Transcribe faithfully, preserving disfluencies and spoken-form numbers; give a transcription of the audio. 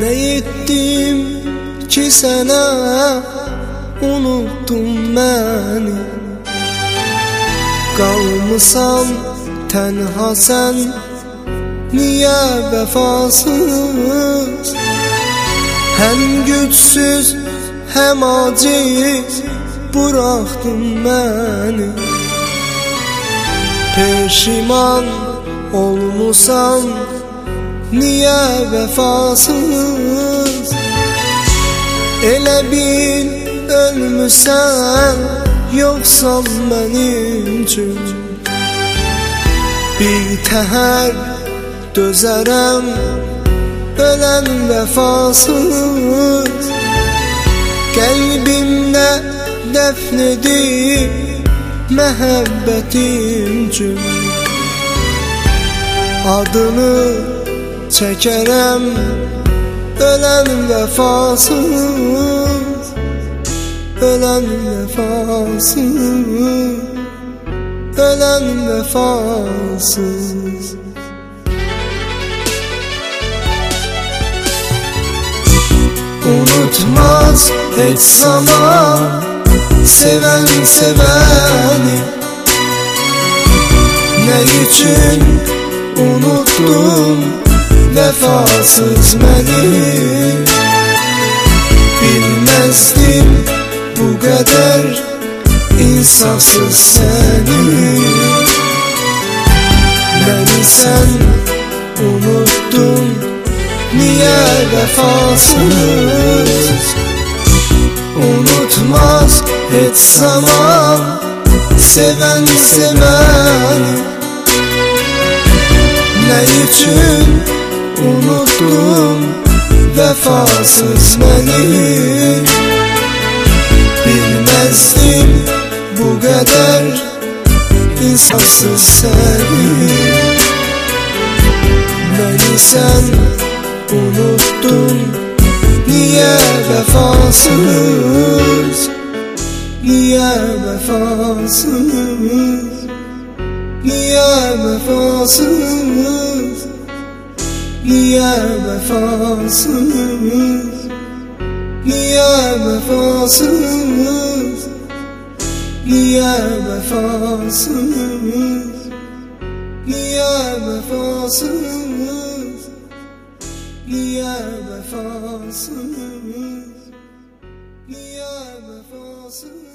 Ne ettim ki sana, unuttun beni. Kalmışsan tenha sen, niye vefasız? Hem güçsüz hem aciz bıraktın beni. Peşiman olmuşsan, niye vefasız? Elə bil ölmüşsən, yoksan benim üçün. Bir təhər dözərəm, ölən vefasız. Qəlbimdə dəfn edib məhəbbətim üçün. Adını çəkərəm, ölən vefasız. Ölən vefasız, ölən vefasız. Unutmaz hiç zaman seven seveni. Ne için unuttun vefasız beni? Bilmezdim bu kadar insafsız seni. Beni sen unuttun, niye vefasız? Unutmaz hiç zaman seven seveni. Ne için unuttun vefasız beni? Bilmezdim bu kadar insafsız seni. Beni sen unuttun, niye vefasız? Niye vefasız? Niye vefasız? Niye vefasız? Niye vefasız? Niye vefasız? Niye vefasız? Niye vefasız? Niye vefasız?